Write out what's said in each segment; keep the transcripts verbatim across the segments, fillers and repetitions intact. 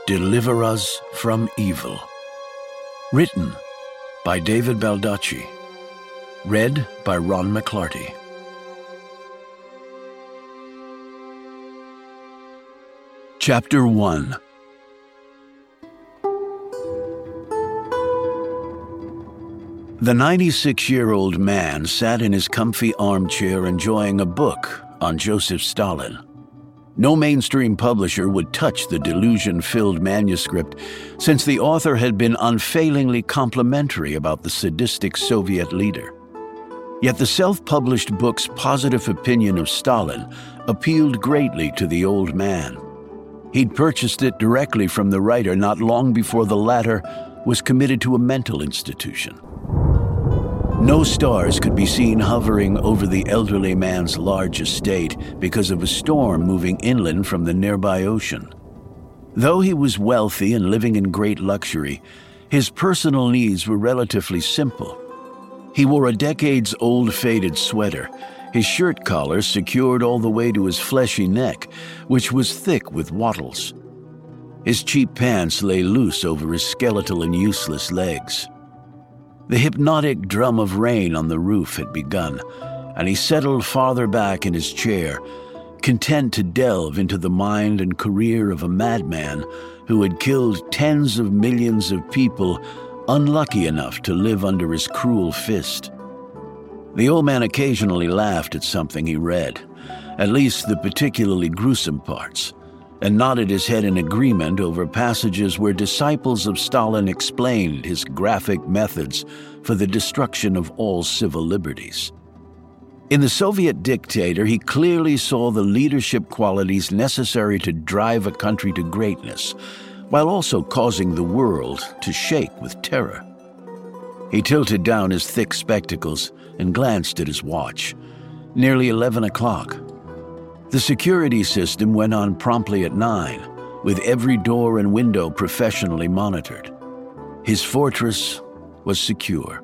Deliver Us from Evil. Written by David Baldacci. Read by Ron McClarty. Chapter one. The ninety-six-year-old man sat in his comfy armchair enjoying a book on Joseph Stalin. No mainstream publisher would touch the delusion-filled manuscript, since the author had been unfailingly complimentary about the sadistic Soviet leader. Yet the self-published book's positive opinion of Stalin appealed greatly to the old man. He'd purchased it directly from the writer not long before the latter was committed to a mental institution. No stars could be seen hovering over the elderly man's large estate because of a storm moving inland from the nearby ocean. Though he was wealthy and living in great luxury, his personal needs were relatively simple. He wore a decades-old faded sweater, his shirt collar secured all the way to his fleshy neck, which was thick with wattles. His cheap pants lay loose over his skeletal and useless legs. The hypnotic drum of rain on the roof had begun, and he settled farther back in his chair, content to delve into the mind and career of a madman who had killed tens of millions of people unlucky enough to live under his cruel fist. The old man occasionally laughed at something he read, at least the particularly gruesome parts, and nodded his head in agreement over passages where disciples of Stalin explained his graphic methods for the destruction of all civil liberties. In the Soviet dictator, he clearly saw the leadership qualities necessary to drive a country to greatness, while also causing the world to shake with terror. He tilted down his thick spectacles and glanced at his watch. Nearly eleven o'clock. The security system went on promptly at nine, with every door and window professionally monitored. His fortress was secure.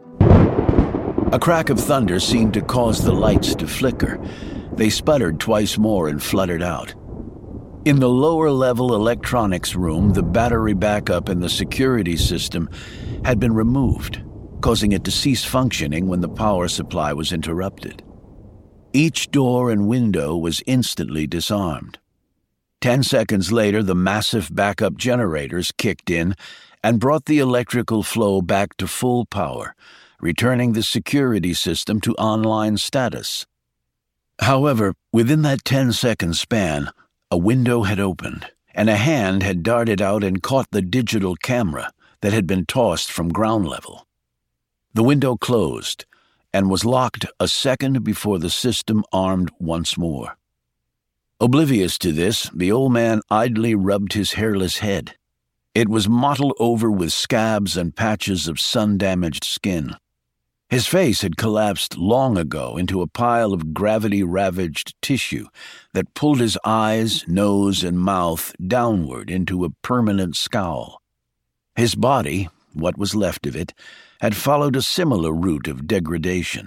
A crack of thunder seemed to cause the lights to flicker. They sputtered twice more and fluttered out. In the lower-level electronics room, the battery backup in the security system had been removed, causing it to cease functioning when the power supply was interrupted. Each door and window was instantly disarmed. Ten seconds later, the massive backup generators kicked in and brought the electrical flow back to full power, returning the security system to online status. However, within that ten-second span, a window had opened, and a hand had darted out and caught the digital camera that had been tossed from ground level. The window closed, and was locked a second before the system armed once more. Oblivious to this, the old man idly rubbed his hairless head. It was mottled over with scabs and patches of sun-damaged skin. His face had collapsed long ago into a pile of gravity-ravaged tissue that pulled his eyes, nose, and mouth downward into a permanent scowl. His body, what was left of it, had followed a similar route of degradation.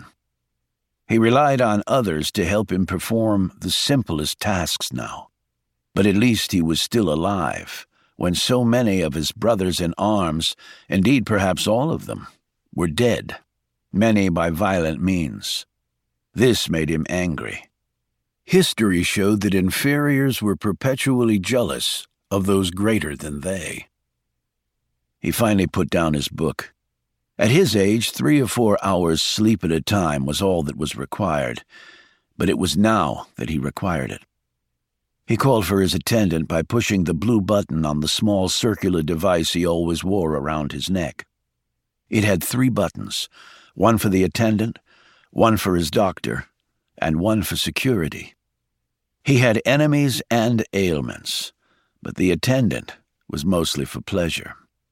He relied on others to help him perform the simplest tasks now. But at least he was still alive, when so many of his brothers in arms, indeed perhaps all of them, were dead, many by violent means. This made him angry. History showed that inferiors were perpetually jealous of those greater than they. He finally put down his book. At his age, three or four hours sleep at a time was all that was required, but it was now that he required it. He called for his attendant by pushing the blue button on the small circular device he always wore around his neck. It had three buttons, one for the attendant, one for his doctor, and one for security. He had enemies and ailments, but the attendant was mostly for pleasure.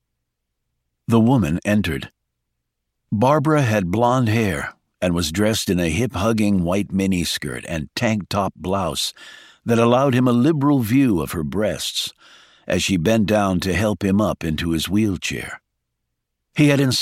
The woman entered. Barbara had blonde hair and was dressed in a hip-hugging white miniskirt and tank-top blouse that allowed him a liberal view of her breasts as she bent down to help him up into his wheelchair. He had